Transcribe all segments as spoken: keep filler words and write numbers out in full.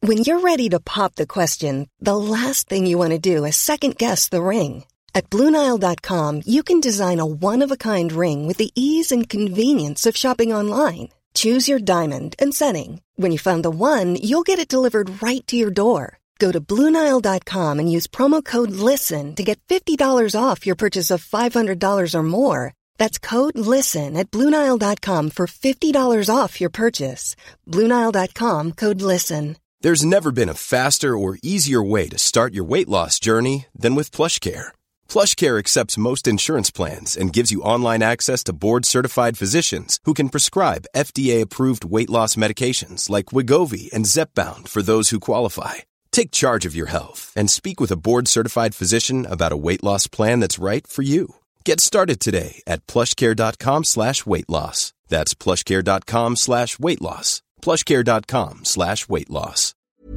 When you're ready to pop the question, the last thing you want to do is second-guess the ring. At Blue Nile dot com, you can design a one-of-a-kind ring with the ease and convenience of shopping online. Choose your diamond and setting. When you find the one, you'll get it delivered right to your door. Go to Blue Nile dot com and use promo code LISTEN to get fifty dollars off your purchase of five hundred dollars or more. That's code LISTEN at Blue Nile dot com for fifty dollars off your purchase. Blue Nile dot com, code LISTEN. There's never been a faster or easier way to start your weight loss journey than with PlushCare. PlushCare accepts most insurance plans and gives you online access to board-certified physicians who can prescribe F D A-approved weight loss medications like Wegovy and Zepbound for those who qualify. Take charge of your health and speak with a board-certified physician about a weight loss plan that's right for you. Get started today at plushcare.com slash weight loss. That's plushcare.com slash weight loss. plushcare.com slash weight loss.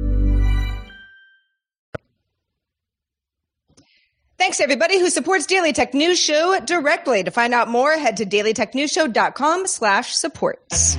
Thanks to everybody who supports Daily Tech News Show directly. To find out more, head to dailytechnewsshow.com slash supports.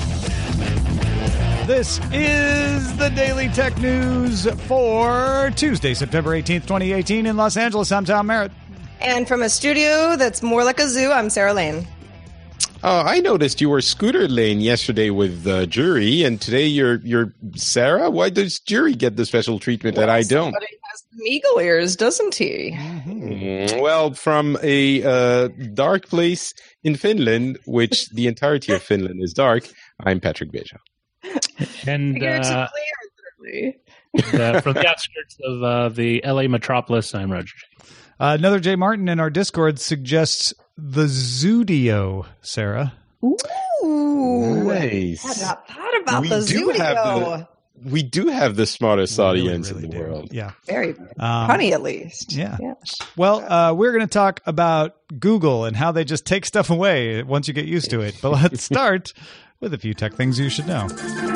This is the Daily Tech News for Tuesday, September eighteenth, twenty eighteen in Los Angeles. I'm Tom Merritt. And from a studio that's more like a zoo, I'm Sarah Lane. Oh, I noticed you were Scooter Lane yesterday with uh, Jury, and today you're you're Sarah. Why does Jury get the special treatment well, that I don't? Somebody has some eagle ears, doesn't he? Mm-hmm. Well, from a uh, dark place in Finland, which the entirety of Finland is dark, I'm Patrick Beja. And uh, literally. uh, from the outskirts of uh, the L A metropolis, I'm Roger J. Uh, another Jay Martin in our Discord suggests the Zudio, Sarah. Ooh, nice. I had not thought about we the do Zudio. Have the, we do have the smartest we audience really, really in the do. world. Yeah, very um, funny at least. Yeah. yeah. Well, uh, we're going to talk about Google and how they just take stuff away once you get used to it. But let's start with a few tech things you should know.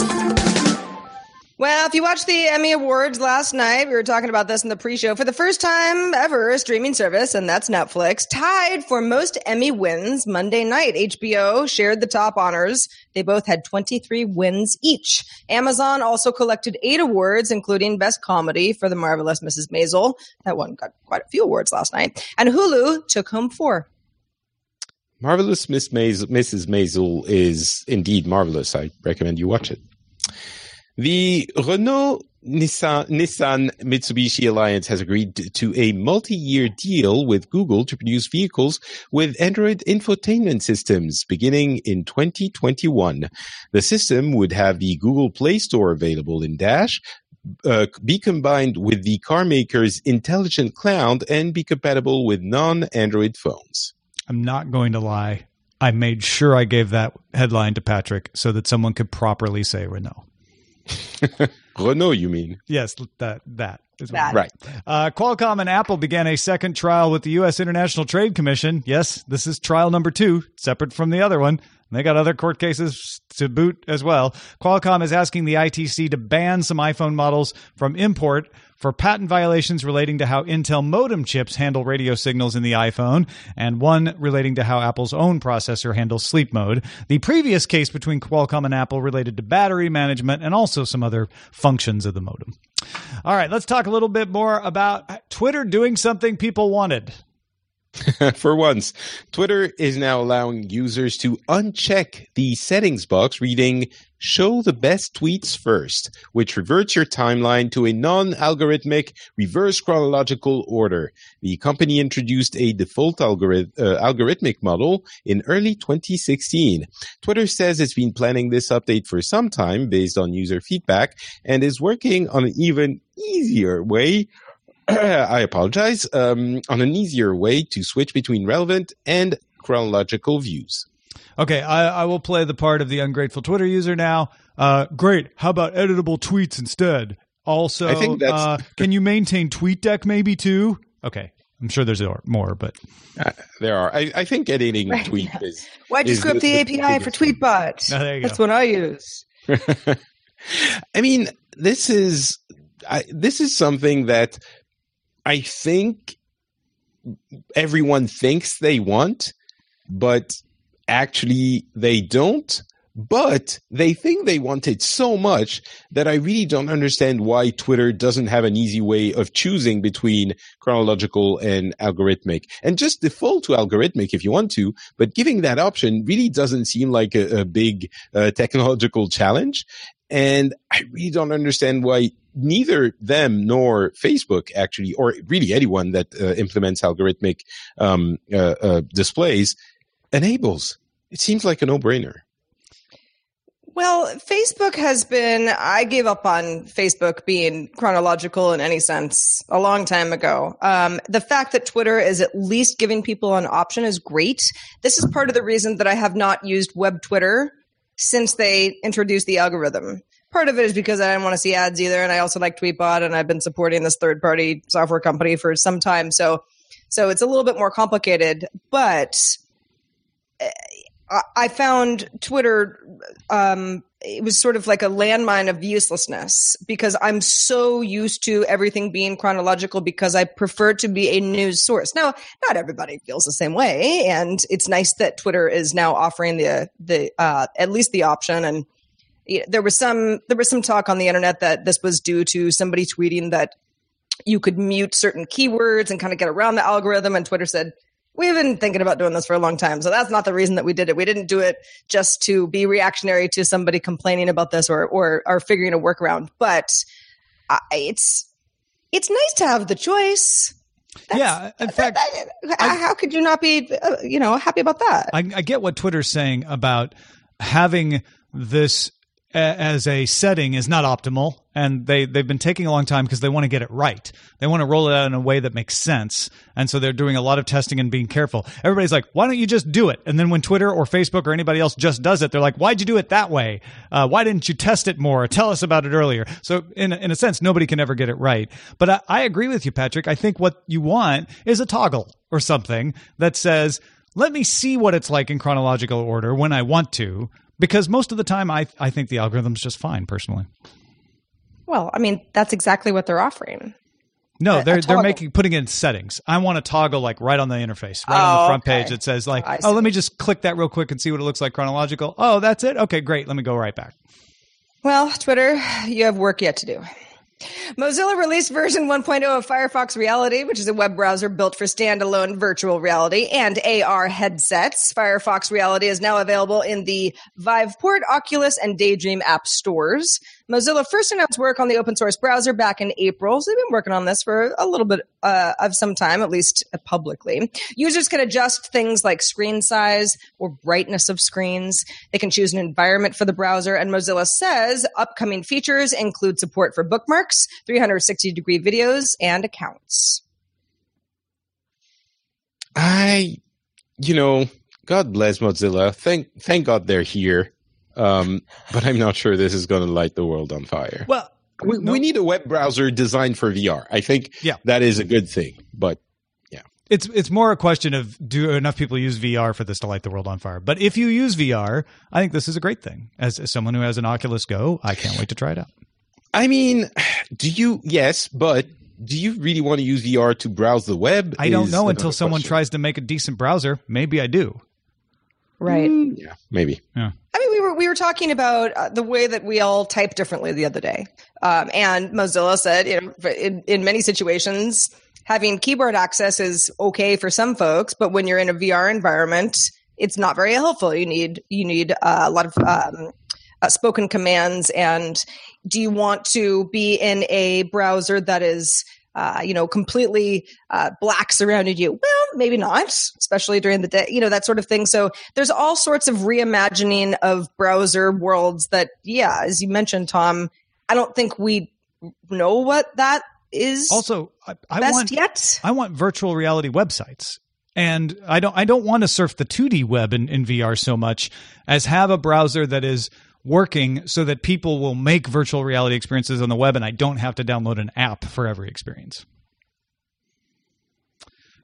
Well, if you watched the Emmy Awards last night, we were talking about this in the pre-show. For the first time ever, a streaming service, and that's Netflix, tied for most Emmy wins Monday night. H B O shared the top honors. They both had twenty-three wins each. Amazon also collected eight awards, including Best Comedy for The Marvelous Missus Maisel. That one got quite a few awards last night. And Hulu took home four. Marvelous Miss Maisel, Missus Maisel is indeed marvelous. I recommend you watch it. The Renault Nissan, Nissan Mitsubishi Alliance has agreed to a multi-year deal with Google to produce vehicles with Android infotainment systems beginning in twenty twenty-one. The system would have the Google Play Store available in Dash, uh, be combined with the car maker's intelligent cloud, and be compatible with non-Android phones. I'm not going to lie. I made sure I gave that headline to Patrick so that someone could properly say Renault. Renault, you mean? Yes, that that is that. Right. Uh, Qualcomm and Apple began a second trial with the U S International Trade Commission. Yes, this is trial number two, separate from the other one. They got other court cases to boot as well. Qualcomm is asking the I T C to ban some iPhone models from import for patent violations relating to how Intel modem chips handle radio signals in the iPhone, and one relating to how Apple's own processor handles sleep mode. The previous case between Qualcomm and Apple related to battery management and also some other functions of the modem. All right, let's talk a little bit more about Twitter doing something people wanted. For once, Twitter is now allowing users to uncheck the settings box reading "Show the best tweets first," which reverts your timeline to a non-algorithmic, reverse chronological order. The company introduced a default algorithm, uh, algorithmic model in early twenty sixteen. Twitter says it's been planning this update for some time based on user feedback and is working on an even easier way I apologize, um, on an easier way to switch between relevant and chronological views. Okay, I, I will play the part of the ungrateful Twitter user now. Uh, great. How about editable tweets instead? Also, I think that's... uh, can you maintain TweetDeck maybe too? Okay, I'm sure there's more, but... Uh, there are. I, I think editing right, tweet yeah. is... Why'd you is screw up the, the A P I for TweetBot? Oh, there you That's go. what I use. I mean, this is I, this is something that I think everyone thinks they want, but actually they don't. But they think they want it so much that I really don't understand why Twitter doesn't have an easy way of choosing between chronological and algorithmic. And just default to algorithmic if you want to, but giving that option really doesn't seem like a, a big uh, technological challenge. And I really don't understand why neither them nor Facebook actually, or really anyone that uh, implements algorithmic um, uh, uh, displays, enables. It seems like a no-brainer. Well, Facebook has been, I gave up on Facebook being chronological in any sense a long time ago. Um, the fact that Twitter is at least giving people an option is great. This is part of the reason that I have not used web Twitter since they introduced the algorithm. Part of it is because I didn't want to see ads either, and I also like Tweetbot, and I've been supporting this third-party software company for some time. So, so it's a little bit more complicated, but I found Twitter, um, it was sort of like a landmine of uselessness because I'm so used to everything being chronological because I prefer to be a news source. Now, not everybody feels the same way, and it's nice that Twitter is now offering the the uh, at least the option. And there was some there was some talk on the internet that this was due to somebody tweeting that you could mute certain keywords and kind of get around the algorithm, and Twitter said, we've been thinking about doing this for a long time. So that's not the reason that we did it. We didn't do it just to be reactionary to somebody complaining about this or or, or figuring a workaround. But uh, it's it's nice to have the choice. That's, yeah, in fact, that, that, I, how could you not be, uh, you know, happy about that? I, I get what Twitter's saying about having this a, as a setting is not optimal. And they, they've been taking a long time because they want to get it right. They want to roll it out in a way that makes sense. And so they're doing a lot of testing and being careful. Everybody's like, why don't you just do it? And then when Twitter or Facebook or anybody else just does it, they're like, why'd you do it that way? Uh, why didn't you test it more? Tell us about it earlier. So in, in a sense, nobody can ever get it right. But I, I agree with you, Patrick. I think what you want is a toggle or something that says, let me see what it's like in chronological order when I want to. Because most of the time, I I think the algorithm's just fine, personally. Well, I mean, that's exactly what they're offering. No, a, they're a they're making putting in settings. I want a toggle like right on the interface, right oh, on the front okay. page that says like, oh, oh, let me just click that real quick and see what it looks like chronological. Oh, that's it? Okay, great. Let me go right back. Well, Twitter, you have work yet to do. Mozilla released version one point oh of Firefox Reality, which is a web browser built for standalone virtual reality and A R headsets. Firefox Reality is now available in the Viveport, Oculus, and Daydream app stores. Mozilla first announced work on the open source browser back in April, so they've been working on this for a little bit uh, of some time, at least publicly. Users can adjust things like screen size or brightness of screens. They can choose an environment for the browser, and Mozilla says upcoming features include support for bookmarks, three hundred sixty degree videos, and accounts. I, you know, God bless Mozilla. Thank, thank God they're here. Um, but I'm not sure this is going to light the world on fire. Well, we, no. we need a web browser designed for V R. I think yeah. that is a good thing. But yeah, it's it's more a question of do enough people use V R for this to light the world on fire. But if you use V R, I think this is a great thing. As, as someone who has an Oculus Go, I can't wait to try it out. I mean, do you? Yes, but do you really want to use V R to browse the web? I don't know until someone question. tries to make a decent browser. Maybe I do. Right. Mm, yeah, maybe. Yeah. I mean, we were we were talking about uh, the way that we all type differently the other day, um, and Mozilla said, you know, in, in many situations, having keyboard access is okay for some folks, but when you're in a V R environment, it's not very helpful. You need you need uh, a lot of um, uh, spoken commands. And do you want to be in a browser that is Uh, you know, completely uh, black surrounded you? Well, maybe not, especially during the day, you know, that sort of thing. So there's all sorts of reimagining of browser worlds that, yeah, as you mentioned, Tom, I don't think we know what that is. Also, I, I best want yet. I want virtual reality websites. And I don't I don't want to surf the two D web in, in V R so much as have a browser that is working so that people will make virtual reality experiences on the web and I don't have to download an app for every experience.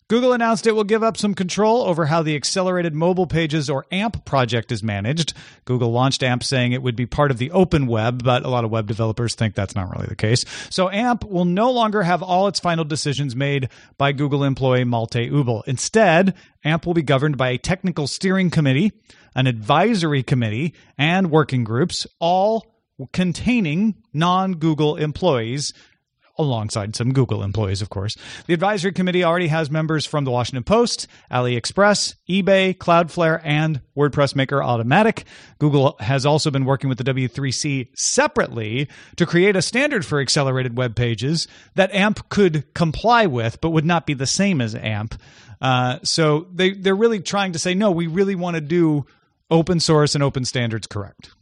Google announced it will give up some control over how the Accelerated Mobile Pages, or A M P, project is managed. Google launched A M P saying it would be part of the open web, but a lot of web developers think that's not really the case. So A M P will no longer have all its final decisions made by Google employee Malte Ubel. Instead, A M P will be governed by a technical steering committee, an advisory committee, and working groups, all containing non-Google employees, alongside some Google employees, of course. The advisory committee already has members from the Washington Post, AliExpress, eBay, Cloudflare, and WordPress maker Automattic. Google has also been working with the W three C separately to create a standard for accelerated web pages that A M P could comply with, but would not be the same as A M P. Uh, so they, they're really trying to say, no, we really want to do open source and open standards correct.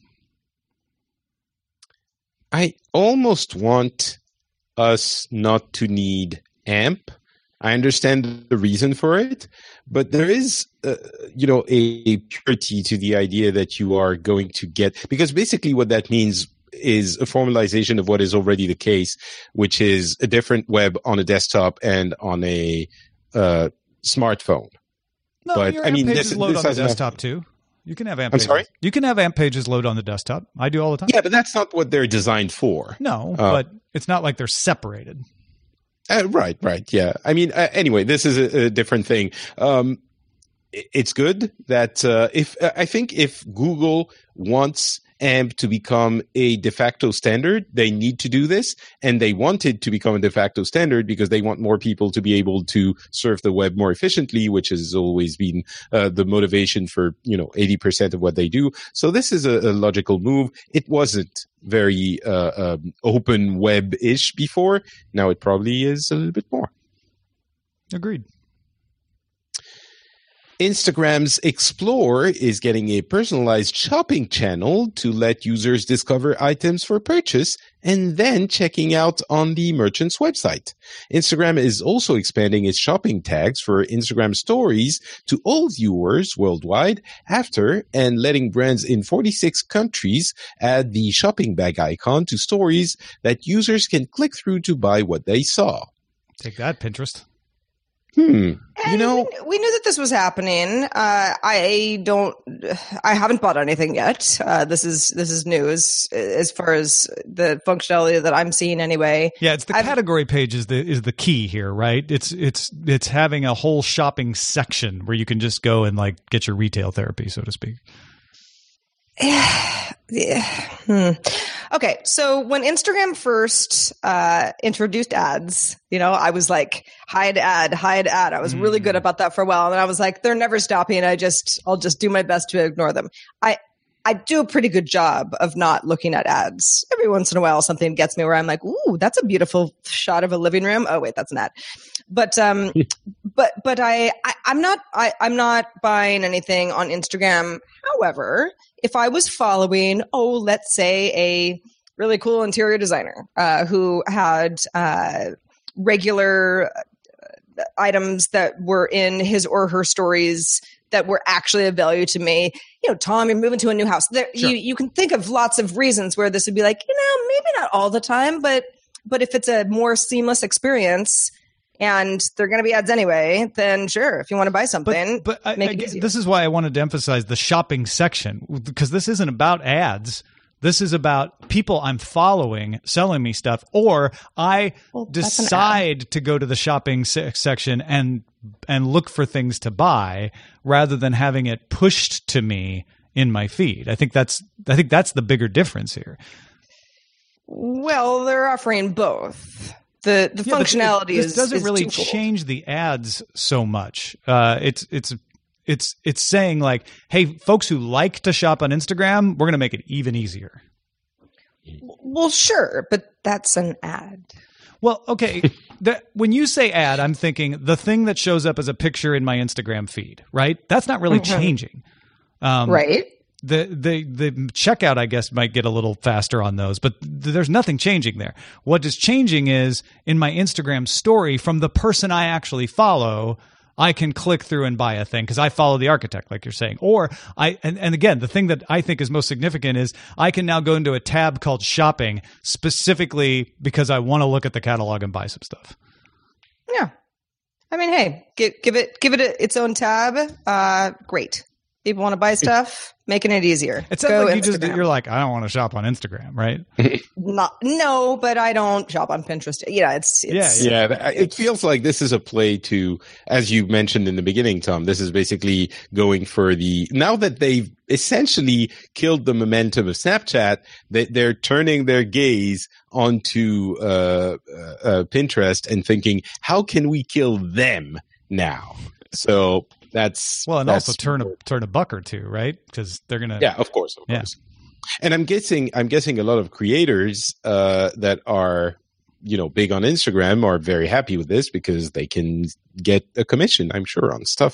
I almost want us not to need A M P. I understand the reason for it, but there is, uh, you know, a, a purity to the idea that you are going to get, because basically what that means is a formalization of what is already the case, which is a different web on a desktop and on a uh, smartphone. No, but your I A M P mean, pages this, load this on the has desktop enough- too. You can have A M P I'm pages. sorry? You can have A M P pages load on the desktop. I do all the time. Yeah, but that's not what they're designed for. No, Uh, but it's not like they're separated. Uh, right, right, yeah. I mean, uh, anyway, this is a, a different thing. Um, it- it's good that uh, if uh, I think if Google wants A M P to become a de facto standard, they need to do this, and they want it to become a de facto standard because they want more people to be able to surf the web more efficiently, which has always been uh, the motivation for, you know, eighty percent of what they do. So this is a, a logical move. It wasn't very uh, um, open web-ish before. Now it probably is a little bit more. Agreed. Instagram's Explore is getting a personalized shopping channel to let users discover items for purchase and then checking out on the merchant's website. Instagram is also expanding its shopping tags for Instagram stories to all viewers worldwide after and letting brands in forty-six countries add the shopping bag icon to stories that users can click through to buy what they saw. Take that, Pinterest. Hmm. And You know, we, we knew that this was happening. Uh, I don't. I haven't bought anything yet. Uh, this is this is news as far as the functionality that I'm seeing. Anyway, Yeah, it's the I've- category page is the is the key here, right? It's it's it's having a whole shopping section where you can just go and like get your retail therapy, so to speak. Yeah. Hmm. Okay, so when Instagram first uh, introduced ads, you know, I was like, hide ad, hide ad. I was really good about that for a while, and I was like, they're never stopping. I just, I'll just do my best to ignore them. I, I do a pretty good job of not looking at ads. Every once in a while, something gets me where I'm like, ooh, that's a beautiful shot of a living room. Oh wait, that's an ad. But um, but but I, I I'm not I I'm not buying anything on Instagram. However, if I was following, oh, let's say a really cool interior designer uh, who had uh, regular items that were in his or her stories that were actually of value to me. You know, Tom, you're moving to a new house. There, Sure. you you can think of lots of reasons where this would be like, you know, maybe not all the time, but but if it's a more seamless experience and they're going to be ads anyway, then sure, if you want to buy something, But, but I, make I, it easier. this is why I wanted to emphasize the shopping section, because this isn't about ads. This is about people I'm following selling me stuff, or I Well, that's an ad. decide to go to the shopping se- section and and look for things to buy rather than having it pushed to me in my feed. I think that's I think that's the bigger difference here. Well, they're offering both. The the Yeah, but functionality it, is this doesn't is really twofold. change the ads so much. Uh, it's it's it's it's saying like, hey, folks who like to shop on Instagram, we're going to make it even easier. Well, sure, but that's an ad. Well, okay. that, when you say ad, I'm thinking the thing that shows up as a picture in my Instagram feed, right? That's not really Mhm. changing. Um, Right? The, the the checkout, I guess, might get a little faster on those, but th- there's nothing changing there. What is changing is in my Instagram story from the person I actually follow, I can click through and buy a thing because I follow the architect, like you're saying. Or I, and, and again, the thing that I think is most significant is I can now go into a tab called shopping specifically because I want to look at the catalog and buy some stuff. Yeah. I mean, hey, give, give it give it a, its own tab. Uh, great. People want to buy stuff, making it easier. It sounds Go like you just Instagram. you're like, I don't want to shop on Instagram, right? Not, no, but I don't shop on Pinterest. Yeah, it's, it's Yeah, th- it feels like this is a play to, as you mentioned in the beginning, Tom, this is basically going for the, now that they've essentially killed the momentum of Snapchat, they, they're turning their gaze onto uh, uh, uh, Pinterest and thinking, how can we kill them now? So that's Well, and that's, also turn a turn a buck or two, right? Because they're gonna. yeah, of course, of Yeah. course. And I'm guessing, I'm guessing a lot of creators uh, that are, you know, big on Instagram are very happy with this because they can get a commission, I'm sure, on stuff.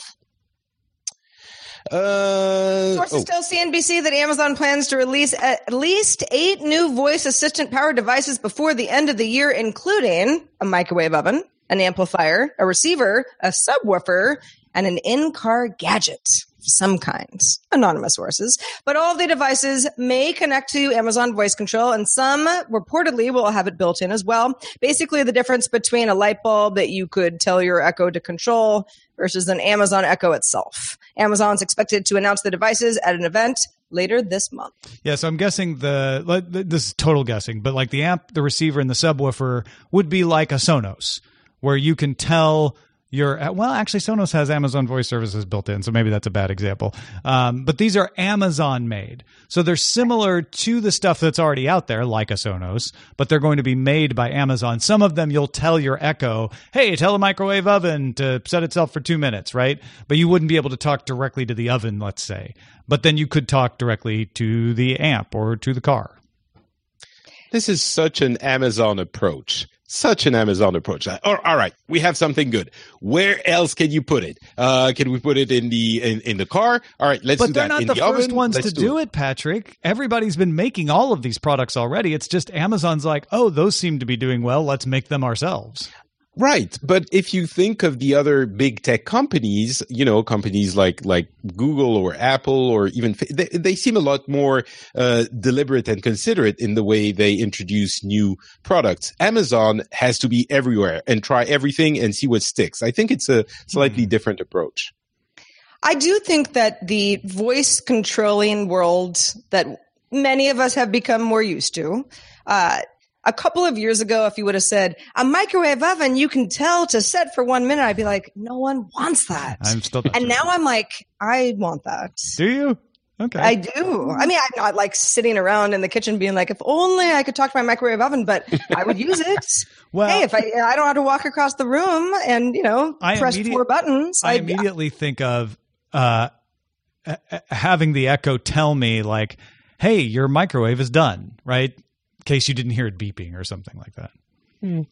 Uh, Sources oh. tell C N B C that Amazon plans to release at least eight new voice assistant powered devices before the end of the year, including a microwave oven, an amplifier, a receiver, a subwoofer, and an in-car gadget of some kind. Anonymous sources. But all of the devices may connect to Amazon voice control, and some reportedly will have it built in as well. Basically, the difference between a light bulb that you could tell your Echo to control versus an Amazon Echo itself. Amazon's expected to announce the devices at an event later this month. Yeah, so I'm guessing the like, this is total guessing, but like the amp, the receiver, and the subwoofer would be like a Sonos, where you can tell your well, actually, Sonos has Amazon Voice Services built in, so maybe that's a bad example. Um, but these are Amazon made, so they're similar to the stuff that's already out there, like a Sonos, but they're going to be made by Amazon. Some of them you'll tell your Echo, "Hey, tell the microwave oven to set itself for two minutes," right? But you wouldn't be able to talk directly to the oven, let's say. But then you could talk directly to the amp or to the car. This is such an Amazon approach. Such an Amazon approach. Uh, all all right, we have something good. Where else can you put it? Uh, can we put it in the in, in the car? All right, let's but do they're that. not in the, the first oven? ones Let's to do it. it, Patrick. Everybody's been making all of these products already. It's just Amazon's like, oh, those seem to be doing well. Let's make them ourselves. Right, but if you think of the other big tech companies, you know, companies like like Google or Apple or even they, they seem a lot more uh, deliberate and considerate in the way they introduce new products. Amazon has to be everywhere and try everything and see what sticks. I think it's a slightly mm-hmm. different approach. I do think that the voice controlling world that many of us have become more used to. Uh, A couple of years ago, if you would have said, a microwave oven you can tell to set for one minute, I'd be like, no one wants that. I'm still not and sure. now I'm like, I want that. Do you? Okay. I do. I mean, I'm not like sitting around in the kitchen being like, if only I could talk to my microwave oven, but I would use it. Well, hey, if I I don't have to walk across the room and, you know, I press four buttons. I I'd, immediately think of uh, having the Echo tell me like, hey, your microwave is done, right? In case you didn't hear it beeping or something like that. Mm.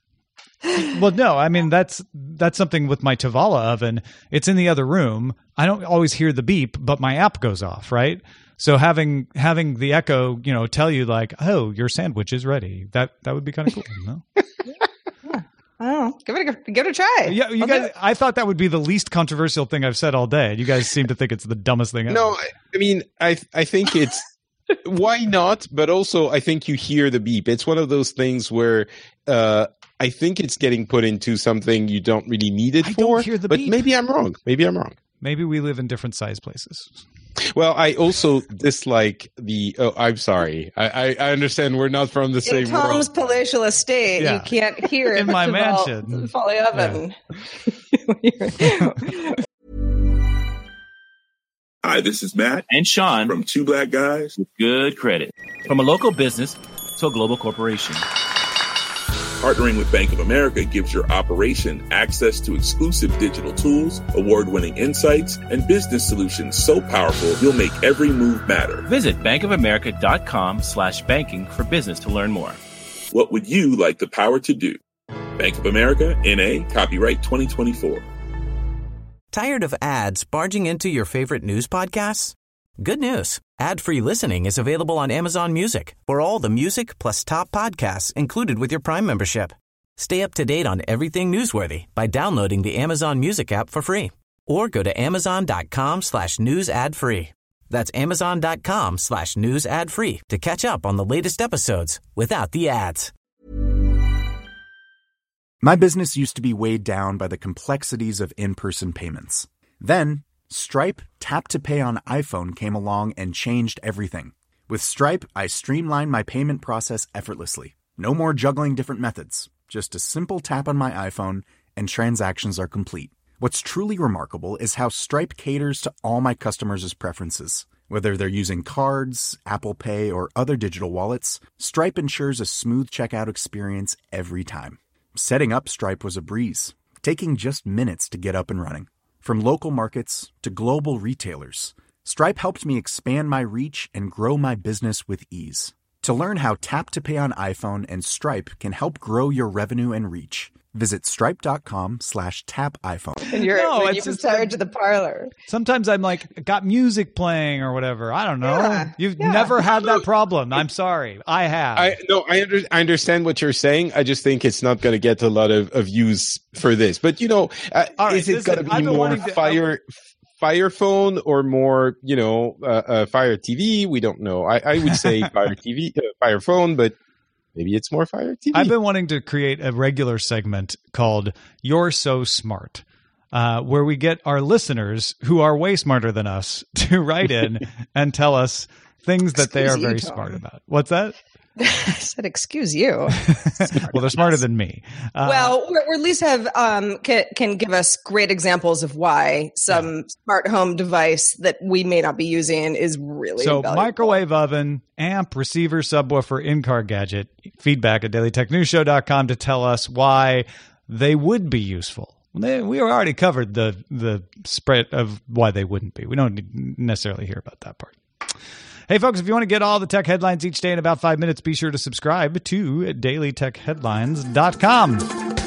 Well, no, I mean, that's that's something with my Tavala oven. It's in the other room. I don't always hear the beep, but my app goes off, right? So having having the Echo, you know, tell you like, oh, your sandwich is ready. That that would be kind of cool, you know? Yeah. I don't know. Give it a, give it a try. Yeah, you I'll guys. I thought that would be the least controversial thing I've said all day. You guys seem to think it's the dumbest thing ever. No, I, I mean, I I think it's why not? But also, I think you hear the beep. It's one of those things where uh, I think it's getting put into something you don't really need it I for. don't hear the but beep. maybe I'm wrong. Maybe I'm wrong. Maybe we live in different size places. Well, I also dislike the. Oh, I'm sorry. I, I, I understand we're not from the same in Tom's world. palatial estate, Yeah. you can't hear In the my Taval- mansion. Folly oven. Hi, this is Matt and Sean from Two Black Guys with Good Credit. From a local business to a global corporation. Partnering with Bank of America gives your operation access to exclusive digital tools, award-winning insights, and business solutions so powerful you'll make every move matter. Visit bankofamerica.com slash banking for business to learn more. What would you like the power to do? Bank of America, N A, copyright twenty twenty-four. Tired of ads barging into your favorite news podcasts? Good news. Ad-free listening is available on Amazon Music for all the music plus top podcasts included with your Prime membership. Stay up to date on everything newsworthy by downloading the Amazon Music app for free or go to amazon.com slash news ad free. That's amazon.com slash news ad free to catch up on the latest episodes without the ads. My business used to be weighed down by the complexities of in-person payments. Then, Stripe Tap to Pay on iPhone came along and changed everything. With Stripe, I streamlined my payment process effortlessly. No more juggling different methods. Just a simple tap on my iPhone and transactions are complete. What's truly remarkable is how Stripe caters to all my customers' preferences. Whether they're using cards, Apple Pay, or other digital wallets, Stripe ensures a smooth checkout experience every time. Setting up Stripe was a breeze, taking just minutes to get up and running. From local markets to global retailers, Stripe helped me expand my reach and grow my business with ease. To learn how Tap to Pay on iPhone and Stripe can help grow your revenue and reach, visit stripe.com slash tap iPhone. And you're No, when it's you just- retired to the parlor. Sometimes I'm like, got music playing or whatever. I don't know. Yeah, You've yeah. never had that problem. I'm sorry. I have. I no, I, under, I understand what you're saying. I just think it's not going to get a lot of, of use for this. But you know, uh, All right, is it listen, going to I've be been more wanting to- Fire Fire Phone or more, you know, uh, uh, Fire T V? We don't know. I, I would say Fire T V, uh, Fire Phone, but maybe it's more Fire T V. I've been wanting to create a regular segment called You're So Smart, uh, where we get our listeners who are way smarter than us to write in and tell us things that they Excuse are you, very Tom. smart about. What's that? I said, excuse you. Well, they're smarter than me. Uh, well, or, or at least have um, can, can give us great examples of why some smart home device that we may not be using is really so valuable. microwave oven, amp, receiver, subwoofer, in-car gadget, feedback at daily tech news show dot com to tell us why they would be useful. They, we already covered the the spread of why they wouldn't be. We don't need- necessarily hear about that part. Hey, folks, if you want to get all the tech headlines each day in about five minutes, be sure to subscribe to daily tech headlines dot com.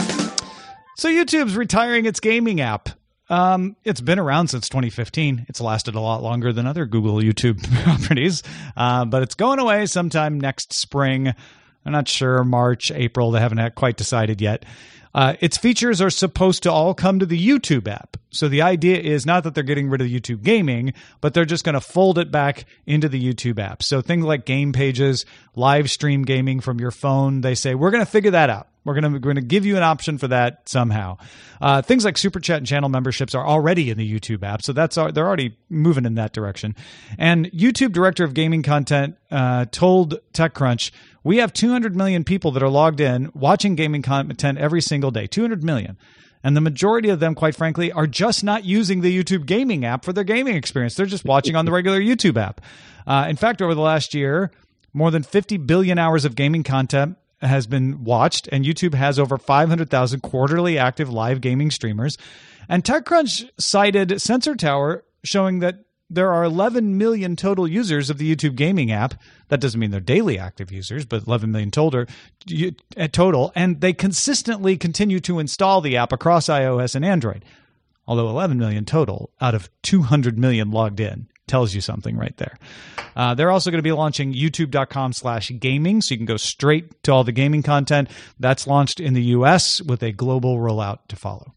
So YouTube's retiring its gaming app. Um, it's been around since twenty fifteen. It's lasted a lot longer than other Google YouTube properties, uh, but it's going away sometime next spring. I'm not sure, March, April. They haven't quite decided yet. Uh, its features are supposed to all come to the YouTube app. So the idea is not that they're getting rid of YouTube gaming, but they're just going to fold it back into the YouTube app. So things like game pages, live stream gaming from your phone, they say, we're going to figure that out. We're going to, we're going to give you an option for that somehow. Uh, things like Super Chat and channel memberships are already in the YouTube app. So that's they're already moving in that direction. And YouTube Director of Gaming Content uh, told TechCrunch, we have two hundred million people that are logged in watching gaming content every single day. two hundred million. And the majority of them, quite frankly, are just not using the YouTube gaming app for their gaming experience. They're just watching on the regular YouTube app. Uh, in fact, over the last year, more than fifty billion hours of gaming content has been watched, and YouTube has over five hundred thousand quarterly active live gaming streamers. And TechCrunch cited Sensor Tower showing that there are eleven million total users of the YouTube gaming app. That doesn't mean they're daily active users, but eleven million total, total. And they consistently continue to install the app across iOS and Android. Although eleven million total out of two hundred million logged in tells you something right there. Uh, they're also going to be launching youtube.com slash gaming, so you can go straight to all the gaming content. That's launched in the U S with a global rollout to follow.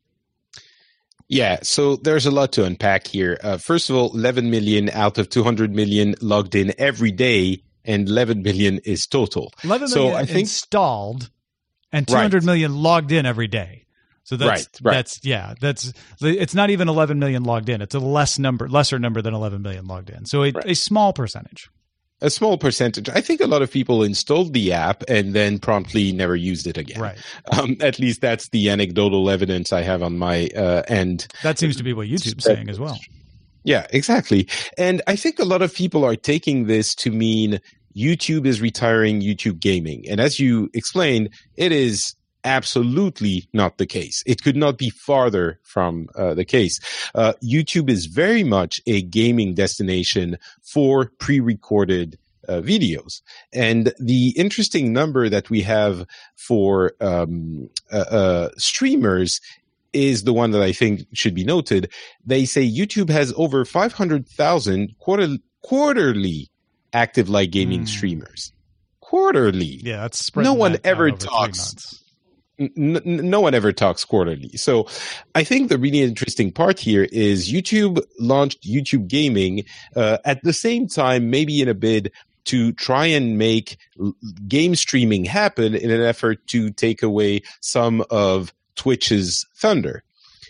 Yeah, so there's a lot to unpack here. Uh, first of all, eleven million out of two hundred million logged in every day, and eleven million is total. eleven so million I think installed and two hundred Right. million logged in every day. So that's, Right, right. that's, yeah, that's, it's not even eleven million logged in. It's a less number, lesser number than eleven million logged in. So a, Right. a small percentage. a small percentage. I think a lot of people installed the app and then promptly never used it again. Right. Um, at least that's the anecdotal evidence I have on my uh, end. That seems to be what YouTube's saying as well. Yeah, exactly. And I think a lot of people are taking this to mean YouTube is retiring YouTube gaming. And as you explained, it is absolutely not the case. It could not be farther from uh, the case. Uh, YouTube is very much a gaming destination for pre-recorded uh, videos. And the interesting number that we have for um, uh, uh, streamers is the one that I think should be noted. They say YouTube has over five hundred thousand quarter- quarterly active live gaming mm. streamers. Quarterly. Yeah, that's no one that ever over talks. N- no one ever talks quarterly. So I think the really interesting part here is YouTube launched YouTube Gaming uh, at the same time, maybe in a bid to try and make l- game streaming happen in an effort to take away some of Twitch's thunder.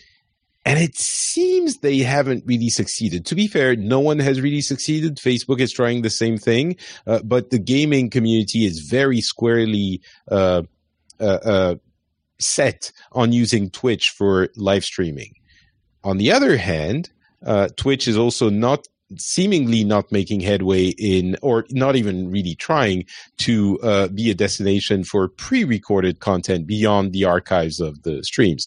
And it seems they haven't really succeeded. To be fair, no one has really succeeded. Facebook is trying the same thing, uh, but the gaming community is very squarely uh, uh, uh, set on using Twitch for live streaming. On the other hand, uh, Twitch is also not seemingly not making headway in, or not even really trying to uh, be a destination for pre-recorded content beyond the archives of the streams.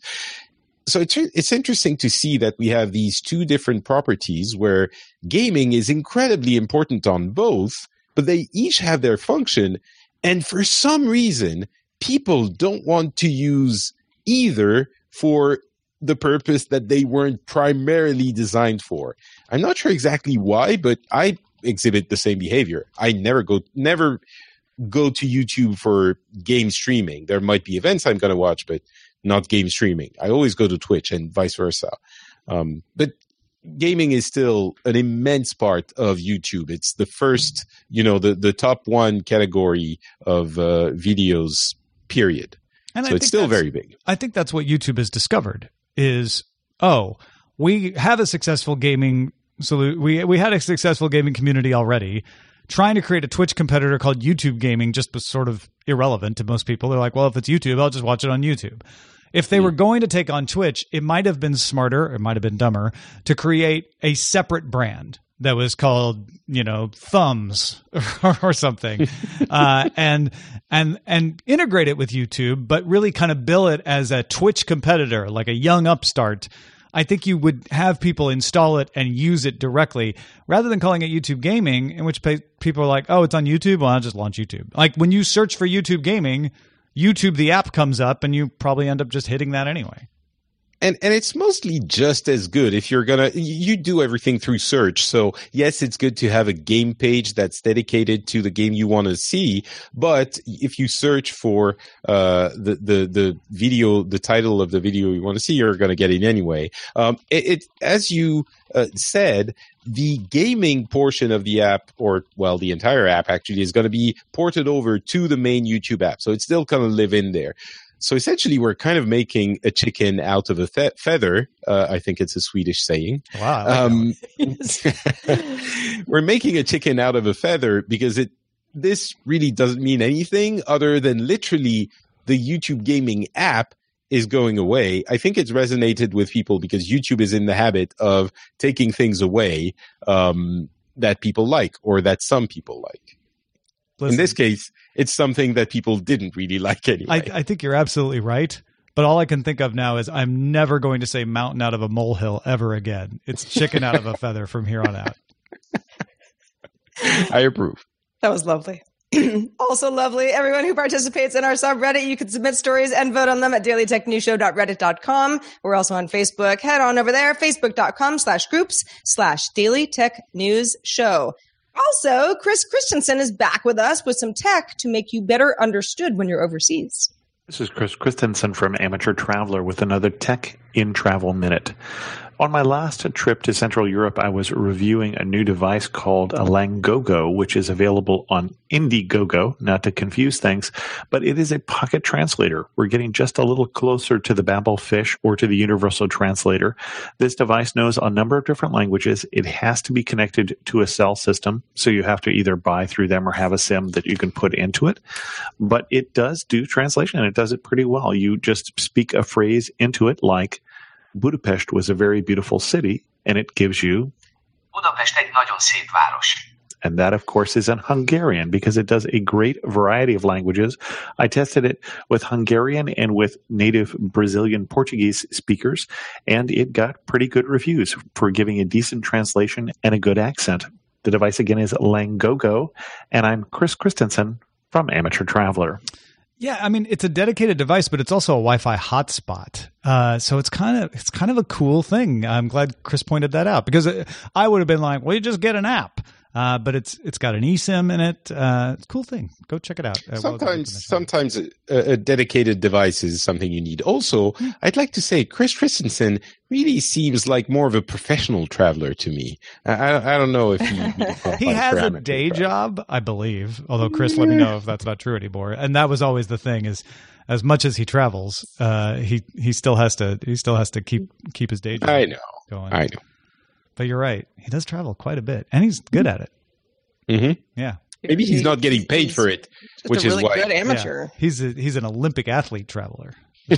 So it's it's interesting to see that we have these two different properties where gaming is incredibly important on both, but they each have their function. And for some reason, people don't want to use either for the purpose that they weren't primarily designed for. I'm not sure exactly why, but I exhibit the same behavior. I never go, never go to YouTube for game streaming. There might be events I'm going to watch, but not game streaming. I always go to Twitch and vice versa. Um, but gaming is still an immense part of YouTube. It's the first, you know, the, the top one category of uh, videos, period. And so I it's still that's- very big. I think that's what YouTube has discovered is, oh, we have a successful gaming solu- we we had a successful gaming community already. Trying to create a Twitch competitor called YouTube Gaming just was sort of irrelevant to most people. They're like, well, if it's YouTube, I'll just watch it on YouTube. If they were going to take on Twitch, it might have been smarter, it might have been dumber, to create a separate brand that was called, you know, Thumbs or, or something, uh, and and and integrate it with YouTube, but really kind of bill it as a Twitch competitor, like a young upstart. I think you would have people install it and use it directly rather than calling it YouTube Gaming, in which pe- people are like, oh, it's on YouTube? Well, I'll just launch YouTube. Like when you search for YouTube Gaming, YouTube, the app comes up and you probably end up just hitting that anyway. And and it's mostly just as good if you're going to, you do everything through search. So yes, it's good to have a game page that's dedicated to the game you want to see. But if you search for uh, the, the, the video, the title of the video you want to see, you're going to get it anyway. Um, it, it as you uh, said, the gaming portion of the app, or well, the entire app actually, is going to be ported over to the main YouTube app. So it's still going to live in there. So essentially, we're kind of making a chicken out of a fe- feather. Uh, I think it's a Swedish saying. Wow. Um, we're making a chicken out of a feather because it this really doesn't mean anything other than literally the YouTube Gaming app is going away. I think it's resonated with people because YouTube is in the habit of taking things away um, that people like or that some people like. Listen, in this case, it's something that people didn't really like anyway. I, I think you're absolutely right. But all I can think of now is I'm never going to say mountain out of a molehill ever again. It's chicken out of a feather from here on out. I approve. That was lovely. Also lovely, everyone who participates in our subreddit, you can submit stories and vote on them at daily tech news show dot reddit dot com. We're also on Facebook. Head on over there, facebook.com slash groups slash daily tech news show. Also, Chris Christensen is back with us with some tech to make you better understood when you're overseas. This is Chris Christensen from Amateur Traveler with another Tech in Travel Minute. On my last trip to Central Europe, I was reviewing a new device called a Langogo, which is available on Indiegogo, not to confuse things, but it is a pocket translator. We're getting just a little closer to the Babelfish or to the Universal Translator. This device knows a number of different languages. It has to be connected to a cell system, so you have to either buy through them or have a SIM that you can put into it. But it does do translation, and it does it pretty well. You just speak a phrase into it like, Budapest was a very beautiful city, and it gives you Budapest egy nagyon szép város. And that, of course, is in Hungarian because it does a great variety of languages. I tested it with Hungarian and with native Brazilian Portuguese speakers, and it got pretty good reviews for giving a decent translation and a good accent. The device, again, is Langogo, and I'm Chris Christensen from Amateur Traveler. Yeah, I mean, it's a dedicated device, but it's also a Wi-Fi hotspot. Uh, so it's kind of it's kind of a cool thing. I'm glad Chris pointed that out because I would have been like, well, you just get an app. Uh, but it's it's got an eSIM in it. Uh, it's a cool thing. Go check it out. Uh, sometimes sometimes a, a dedicated device is something you need. Also, I'd like to say Chris Christensen really seems like more of a professional traveler to me. I, I don't know if he he has a day job, I believe. Although Chris, let me know if that's not true anymore. And that was always the thing: is as much as he travels, uh, he he still has to he still has to keep keep his day job. I know. Going. I know. But you're right. He does travel quite a bit, and he's good at it. Mm-hmm. Yeah. Maybe he's not getting paid for it, which a really is why. Good amateur. Yeah. He's a, he's an Olympic athlete traveler.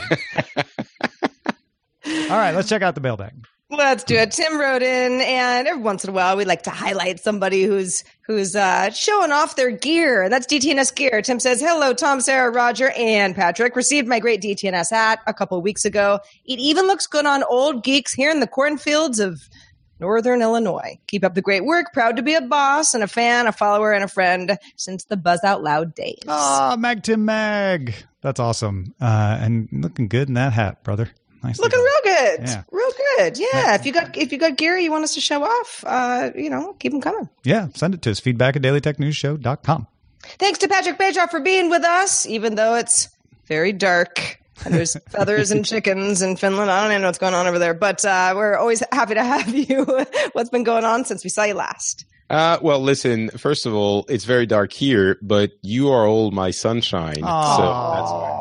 All right, let's check out the mailbag. Let's do it. Tim wrote in, and every once in a while, we like to highlight somebody who's who's uh, showing off their gear. That's D T N S gear. Tim says, "Hello, Tom, Sarah, Roger, and Patrick. Received my great D T N S hat a couple weeks ago. It even looks good on old geeks here in the cornfields of Northern Illinois. Keep up the great work. Proud to be a boss and a fan, a follower, and a friend since the Buzz Out Loud days." Oh, Mag Tim Mag. That's awesome. Uh, and looking good in that hat, brother. Nice. Looking real good. Yeah. Real good. Yeah. yeah. If you got if you got gear you want us to show off, uh, you know, keep them coming. Yeah. Send it to us. Feedback at daily tech news show dot com. Thanks to Patrick Bejar for being with us, even though it's very dark. And there's feathers and chickens in Finland. I don't even know what's going on over there, but uh, we're always happy to have you. What's been going on since we saw you last? Uh, well, listen, first of all, it's very dark here, but you are all my sunshine. Aww. So that's fine.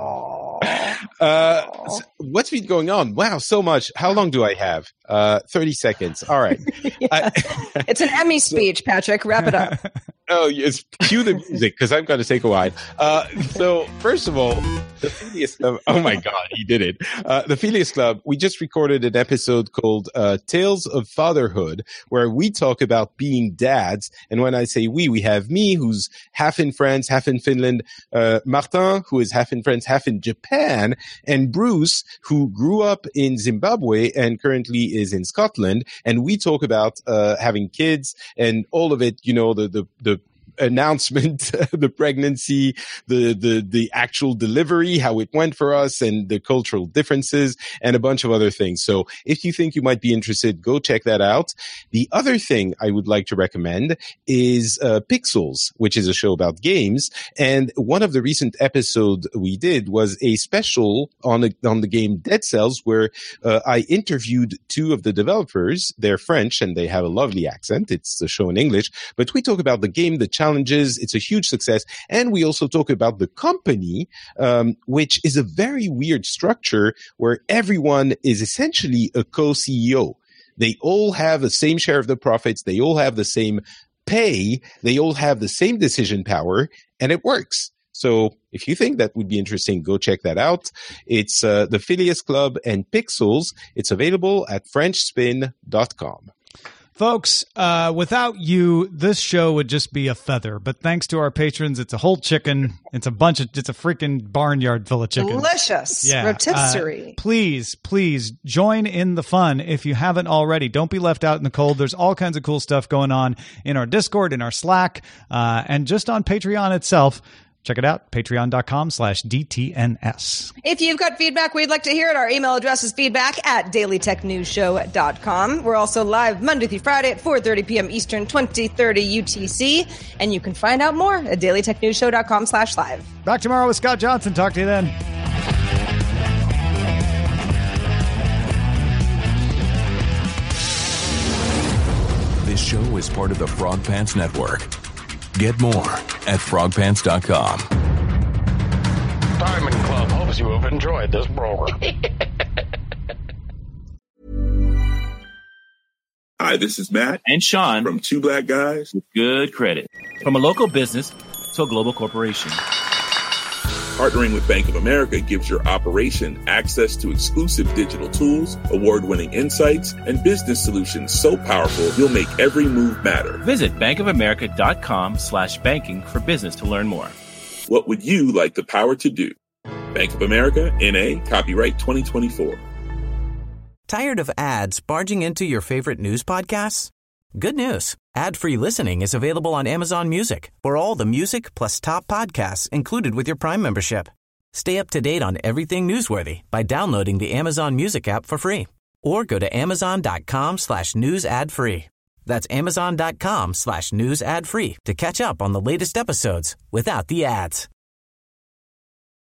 Uh, so what's been going on? Wow, so much. How long do I have? Uh, thirty seconds. All right. Yeah. I, it's an Emmy speech, Patrick. Wrap it up. Oh, yes. Cue the music because I'm going to take a while. Uh, so, first of all, the Phileas Club. Oh my God, he did it. Uh, the Phileas Club. We just recorded an episode called uh, "Tales of Fatherhood," where we talk about being dads. And when I say we, we have me, who's half in France, half in Finland. Uh, Martin, who is half in France, half in Japan, and Bruce, who grew up in Zimbabwe and currently is in Scotland. And we talk about uh, having kids and all of it. You know, the the the announcement, the pregnancy, the, the, the actual delivery, how it went for us and the cultural differences and a bunch of other things. So if you think you might be interested, go check that out. The other thing I would like to recommend is uh, Pixels, which is a show about games. And one of the recent episodes we did was a special on, a, on the game Dead Cells, where uh, I interviewed two of the developers. They're French and they have a lovely accent. It's a show in English, but we talk about the game, the challenges. It's a huge success. And we also talk about the company, um, which is a very weird structure where everyone is essentially a co-C E O. They all have the same share of the profits. They all have the same pay. They all have the same decision power, and it works. So if you think that would be interesting, go check that out. It's uh, the Phileas Club and Pixels. It's available at french spin dot com. Folks, uh, without you, this show would just be a feather. But thanks to our patrons, it's a whole chicken. It's a bunch of, it's a freaking barnyard full of chickens. Delicious. Yeah. Rotisserie. Uh, please, please join in the fun if you haven't already. Don't be left out in the cold. There's all kinds of cool stuff going on in our Discord, in our Slack, uh, and just on Patreon itself. Check it out, patreon dot com slash D T N S. If you've got feedback, we'd like to hear it. Our email address is feedback at daily tech news show dot com. We're also live Monday through Friday at four thirty p.m. Eastern, twenty thirty U T C. And you can find out more at daily tech news show dot com slash live. Back tomorrow with Scott Johnson. Talk to you then. This show is part of the Frog Pants Network. Get more at frog pants dot com. Diamond Club hopes you have enjoyed this program. Hi, this is Matt and Sean from Two Black Guys with Good Credit. From a local business to a global corporation, partnering with Bank of America gives your operation access to exclusive digital tools, award-winning insights, and business solutions so powerful you'll make every move matter. Visit bankofamerica.com slash banking for business to learn more. What would you like the power to do? Bank of America, N A, copyright twenty twenty-four. Tired of ads barging into your favorite news podcasts? Good news. Ad-free listening is available on Amazon Music for all the music plus top podcasts included with your Prime membership. Stay up to date on everything newsworthy by downloading the Amazon Music app for free or go to amazon dot com slash news ad free. That's amazon.com slash news ad free to catch up on the latest episodes without the ads.